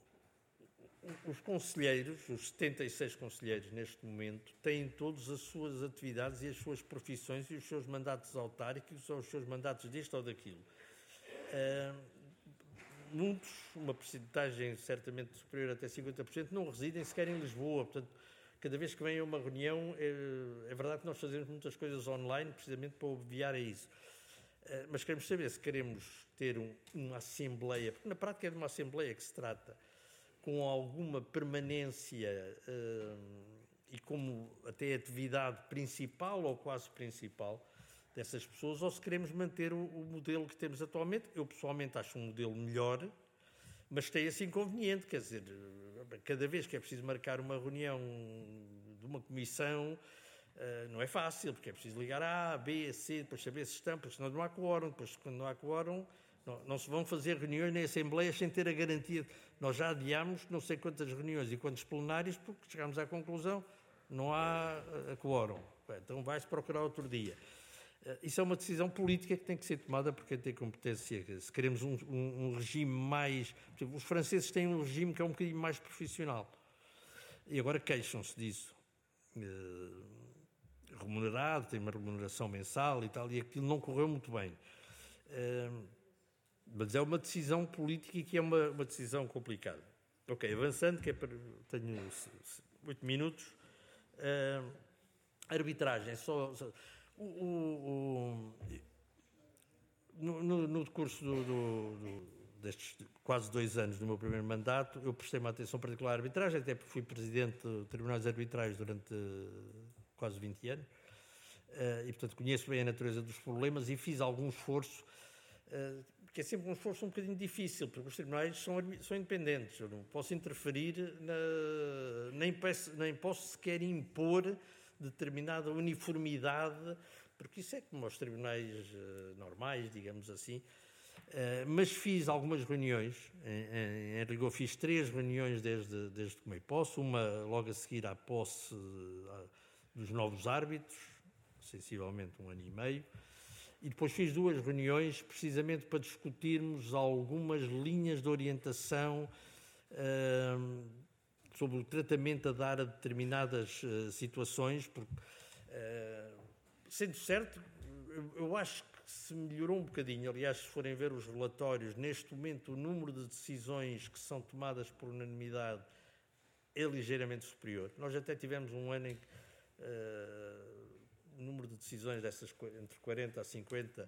os conselheiros, os setenta e seis conselheiros neste momento, têm todas as suas atividades e as suas profissões e os seus mandatos autárquicos ou os seus mandatos disto ou daquilo. Uh, muitos, uma percentagem certamente superior até cinquenta por cento, não residem sequer em Lisboa, portanto, cada vez que vem a uma reunião, é, é verdade que nós fazemos muitas coisas online, precisamente para obviar a isso. Uh, mas queremos saber se queremos ter um, uma assembleia, porque na prática é de uma assembleia que se trata, com alguma permanência uh, e como até atividade principal ou quase principal dessas pessoas, ou se queremos manter o, o modelo que temos atualmente. Eu pessoalmente acho um modelo melhor, mas tem esse inconveniente, quer dizer, cada vez que é preciso marcar uma reunião de uma comissão, uh, não é fácil, porque é preciso ligar a A, B, C, depois saber se estão, porque senão não há quórum, depois quando não há quórum, não, não se vão fazer reuniões nem assembleias sem ter a garantia. Nós já adiámos não sei quantas reuniões e quantos plenários, porque chegámos à conclusão, não há quórum. Então vai-se procurar outro dia. Isso é uma decisão política que tem que ser tomada por quem tem competência. Se queremos um, um, um regime mais... Os franceses têm um regime que é um bocadinho mais profissional. E agora queixam-se disso. Uh, remunerado, tem uma remuneração mensal e tal, e aquilo não correu muito bem. Uh, mas é uma decisão política e que é uma, uma decisão complicada. Ok, avançando, que é para... tenho oito minutos. Uh, arbitragem, só... só O, o, o, no, no decurso do, do, do, destes quase dois anos do meu primeiro mandato, eu prestei uma atenção particular à arbitragem, até porque fui presidente do Tribunais Arbitrais durante quase vinte anos, uh, e, portanto, conheço bem a natureza dos problemas e fiz algum esforço, uh, que é sempre um esforço um bocadinho difícil, porque os tribunais são, são independentes, eu não posso interferir, na, nem, peço, nem posso sequer impor determinada uniformidade, porque isso é como os tribunais uh, normais, digamos assim, uh, mas fiz algumas reuniões, em, em, em rigor fiz três reuniões desde, desde que tomei posse, uma logo a seguir à posse uh, dos novos árbitros, sensivelmente um ano e meio, e depois fiz duas reuniões precisamente para discutirmos algumas linhas de orientação uh, sobre o tratamento a dar a determinadas uh, situações, porque, uh, sendo certo, eu, eu acho que se melhorou um bocadinho. Aliás, se forem ver os relatórios, neste momento o número de decisões que são tomadas por unanimidade é ligeiramente superior. Nós até tivemos um ano em que uh, o número de decisões dessas entre quarenta a cinquenta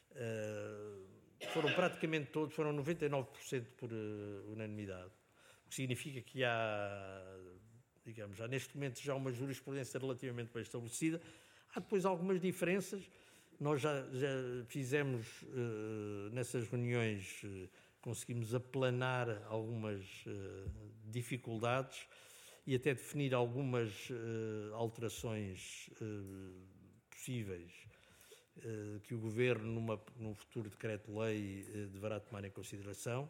uh, foram praticamente todos, foram noventa e nove por cento por uh, unanimidade. O que significa que há, digamos, há neste momento já uma jurisprudência relativamente bem estabelecida. Há depois algumas diferenças. Nós já, já fizemos, uh, nessas reuniões, uh, conseguimos aplanar algumas uh, dificuldades e até definir algumas uh, alterações uh, possíveis uh, que o Governo, numa, num futuro decreto-lei, uh, deverá tomar em consideração.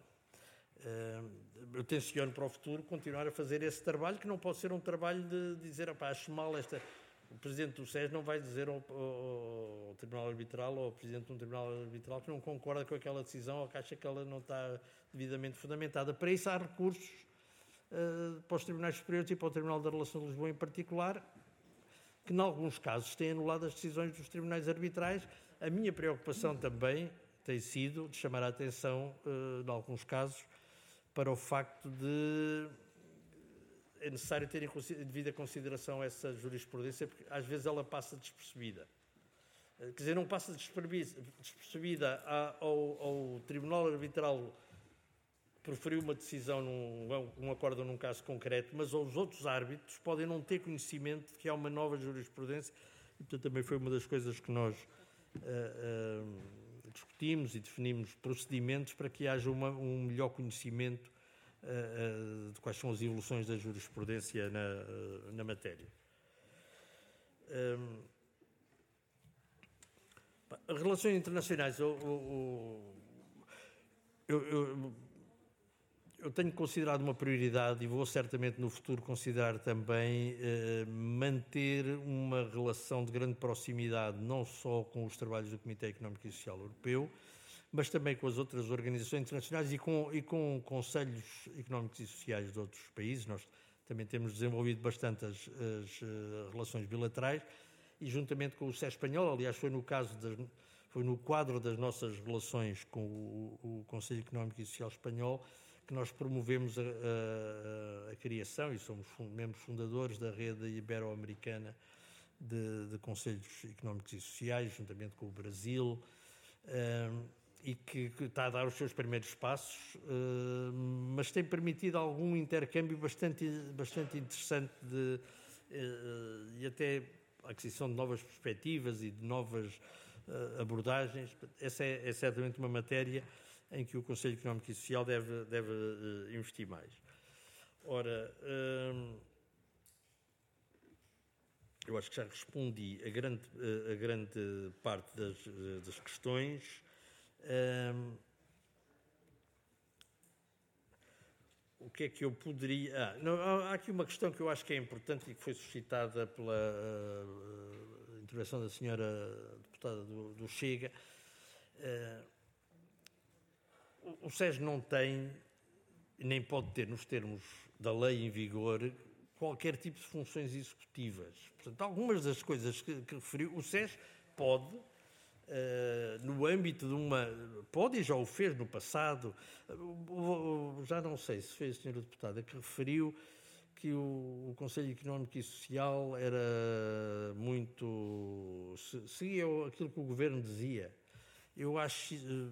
Eu tenciono para o futuro continuar a fazer esse trabalho, que não pode ser um trabalho de dizer, opá, acho mal esta... O Presidente do S E S não vai dizer ao, ao, ao Tribunal Arbitral ou ao Presidente de um Tribunal Arbitral que não concorda com aquela decisão ou que acha que ela não está devidamente fundamentada. Para isso há recursos uh, para os Tribunais Superiores e para o Tribunal da Relação de Lisboa em particular, que, em alguns casos, têm anulado as decisões dos Tribunais Arbitrais, A minha preocupação também tem sido de chamar a atenção, uh, em alguns casos, para o facto de é necessário ter em devida consideração essa jurisprudência, porque às vezes ela passa despercebida. Quer dizer, não passa despercebida ao, ao Tribunal Arbitral proferiu uma decisão, num, um acordo num caso concreto, mas aos outros árbitros podem não ter conhecimento de que há uma nova jurisprudência, e portanto também foi uma das coisas que nós uh, uh, discutimos e definimos procedimentos para que haja uma, um melhor conhecimento uh, uh, de quais são as evoluções da jurisprudência na, uh, na matéria. Um, Relações internacionais, eu, eu, eu, eu tenho considerado uma prioridade e vou certamente no futuro considerar também eh, manter uma relação de grande proximidade, não só com os trabalhos do Comitê Económico e Social Europeu, mas também com as outras organizações internacionais e com, e com conselhos económicos e sociais de outros países. Nós também temos desenvolvido bastante as, as uh, relações bilaterais, e juntamente com o S E S espanhol, aliás, foi no caso das, foi no quadro das nossas relações com o, o Conselho Económico e Social espanhol que nós promovemos a, a, a criação, e somos membros fundadores da rede ibero-americana de, de Conselhos Económicos e Sociais, juntamente com o Brasil, um, e que, que está a dar os seus primeiros passos, uh, mas tem permitido algum intercâmbio bastante, bastante interessante de, uh, e até a aquisição de novas perspectivas e de novas uh, abordagens. Essa é, é certamente uma matéria em que o Conselho Económico e Social deve, deve uh, investir mais. Ora, uh, eu acho que já respondi a grande, uh, a grande parte das, uh, das questões. Uh, O que é que eu poderia... Ah, não, há aqui uma questão que eu acho que é importante e que foi suscitada pela uh, intervenção da senhora deputada do, do Chega. Uh, o S E S não tem, nem pode ter, nos termos da lei em vigor, qualquer tipo de funções executivas. Portanto, algumas das coisas que, que referiu, o S E S pode... Uh, no âmbito de uma... Pode e já o fez no passado. Uh, já não sei se foi a senhora deputada que referiu que o, o Conselho Económico e Social era muito... seguia aquilo que o Governo dizia. Eu acho... Uh,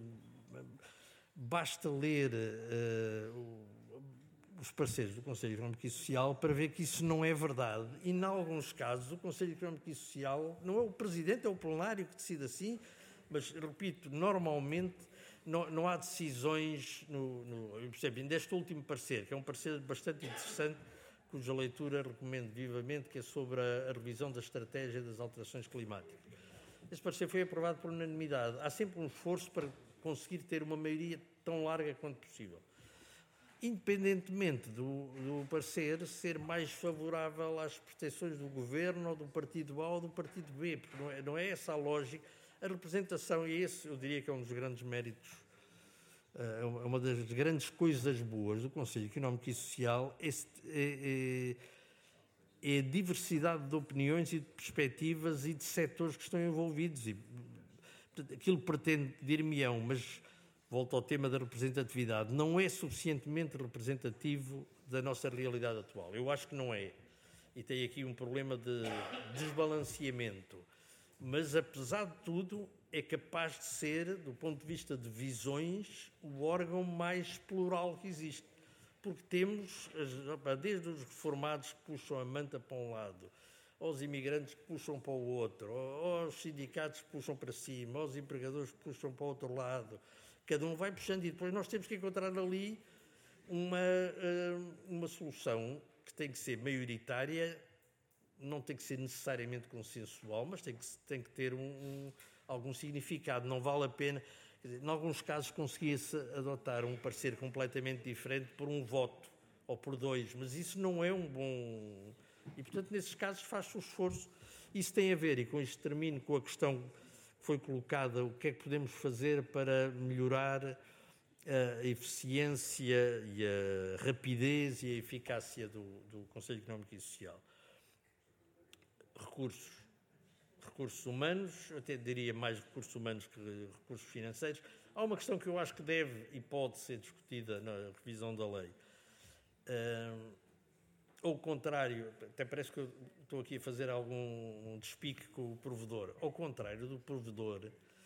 basta ler uh, os parceiros do Conselho Económico e Social para ver que isso não é verdade. E, em alguns casos, o Conselho Económico e Social não é o Presidente, é o plenário que decide assim, mas, repito, normalmente não, não há decisões, no, no, eu percebo, neste último parecer, que é um parecer bastante interessante, cuja leitura recomendo vivamente, que é sobre a, a revisão da estratégia das alterações climáticas. Esse parecer foi aprovado por unanimidade. Há sempre um esforço para conseguir ter uma maioria tão larga quanto possível. Independentemente do, do parecer ser mais favorável às pretensões do Governo, ou do Partido A ou do Partido B, porque não é, não é essa a lógica. A representação, e esse eu diria que é um dos grandes méritos, é uma das grandes coisas boas do Conselho Económico e Social, é, é, é a diversidade de opiniões e de perspectivas e de setores que estão envolvidos. E, aquilo pretende, dir-me-ão, mas... volto ao tema da representatividade, não é suficientemente representativo da nossa realidade atual. Eu acho que não é. E tem aqui um problema de desbalanceamento. Mas, apesar de tudo, é capaz de ser, do ponto de vista de visões, o órgão mais plural que existe. Porque temos, desde os reformados que puxam a manta para um lado, aos imigrantes que puxam para o outro, aos sindicatos que puxam para cima, aos empregadores que puxam para o outro lado, cada um vai puxando e depois nós temos que encontrar ali uma, uma solução que tem que ser maioritária, não tem que ser necessariamente consensual, mas tem que, tem que ter um, um, algum significado. Não vale a pena... Quer dizer, em alguns casos conseguia-se adotar um parecer completamente diferente por um voto ou por dois, mas isso não é um bom... E, portanto, nesses casos faz-se o esforço. Isso tem a ver, e com isto termino, com a questão... foi colocada o que é que podemos fazer para melhorar a eficiência e a rapidez e a eficácia do, do Conselho Económico e Social. Recursos. recursos humanos, até diria mais recursos humanos que recursos financeiros. Há uma questão que eu acho que deve e pode ser discutida na revisão da lei. Uh, ao contrário, até parece que eu estou aqui a fazer algum despique com o provedor, ao contrário do provedor,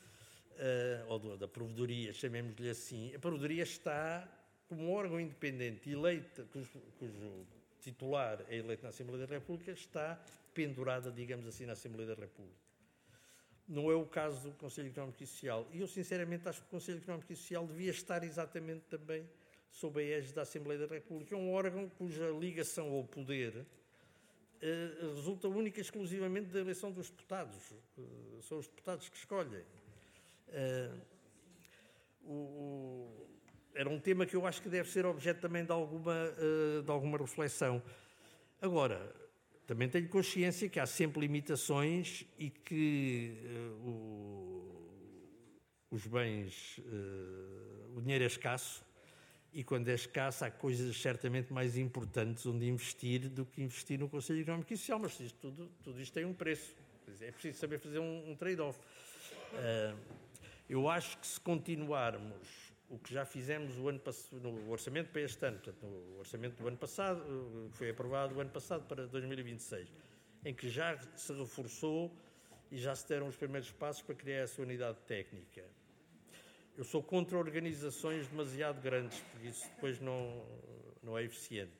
uh, ou do, da provedoria, chamemos-lhe assim, a provedoria está como um órgão independente eleito, cujo, cujo titular é eleito na Assembleia da República, está pendurada, digamos assim, na Assembleia da República. Não é o caso do Conselho Económico e Social. E eu, sinceramente, acho que o Conselho Económico e Social devia estar exatamente também sob a égide da Assembleia da República. É um órgão cuja ligação ao poder eh, resulta única e exclusivamente da eleição dos deputados. Eh, são os deputados que escolhem. Eh, o, o, era um tema que eu acho que deve ser objeto também de alguma, eh, de alguma reflexão. Agora, também tenho consciência que há sempre limitações e que uh, o, os bens, uh, o dinheiro é escasso, e quando é escasso há coisas certamente mais importantes onde investir do que investir no Conselho Económico e Social, mas isto, tudo, tudo isto tem um preço. É preciso saber fazer um, um trade-off. Uh, eu acho que se continuarmos o que já fizemos o ano passado, no orçamento para este ano, portanto, no orçamento do ano passado, que foi aprovado o ano passado para dois mil e vinte e seis, em que já se reforçou e já se deram os primeiros passos para criar essa unidade técnica. Eu sou contra organizações demasiado grandes, porque isso depois não, não é eficiente.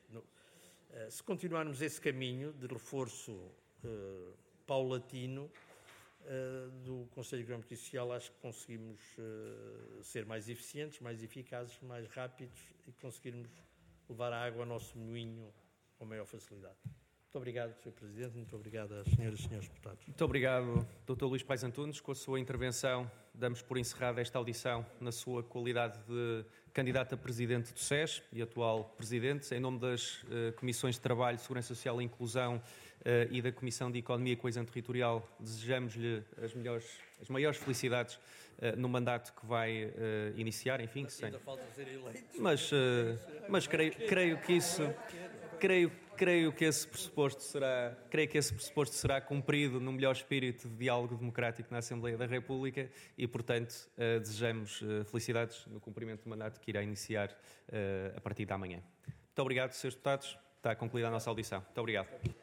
Se continuarmos esse caminho de reforço uh, paulatino, Uh, do Conselho Económico e Social, acho que conseguimos uh, ser mais eficientes, mais eficazes, mais rápidos e conseguirmos levar a água ao nosso moinho com maior facilidade. Muito obrigado, senhor Presidente, muito obrigado às senhoras e senhores deputados. Muito obrigado, doutor Luís Pais Antunes. Com a sua intervenção, damos por encerrada esta audição na sua qualidade de candidato a Presidente do S E S e atual Presidente. Em nome das uh, Comissões de Trabalho, Segurança Social e Inclusão Uh, e da Comissão de Economia e Coesão Territorial, desejamos-lhe as, melhores, as maiores felicidades uh, no mandato que vai uh, iniciar, enfim, que sem... Ainda falta ser eleito. Mas, uh, mas creio, creio que isso, creio, creio que esse pressuposto será, creio que esse pressuposto será cumprido no melhor espírito de diálogo democrático na Assembleia da República e, portanto, uh, desejamos uh, felicidades no cumprimento do mandato que irá iniciar uh, a partir da manhã. Muito obrigado, senhores deputados. Está concluída a nossa audição. Muito obrigado.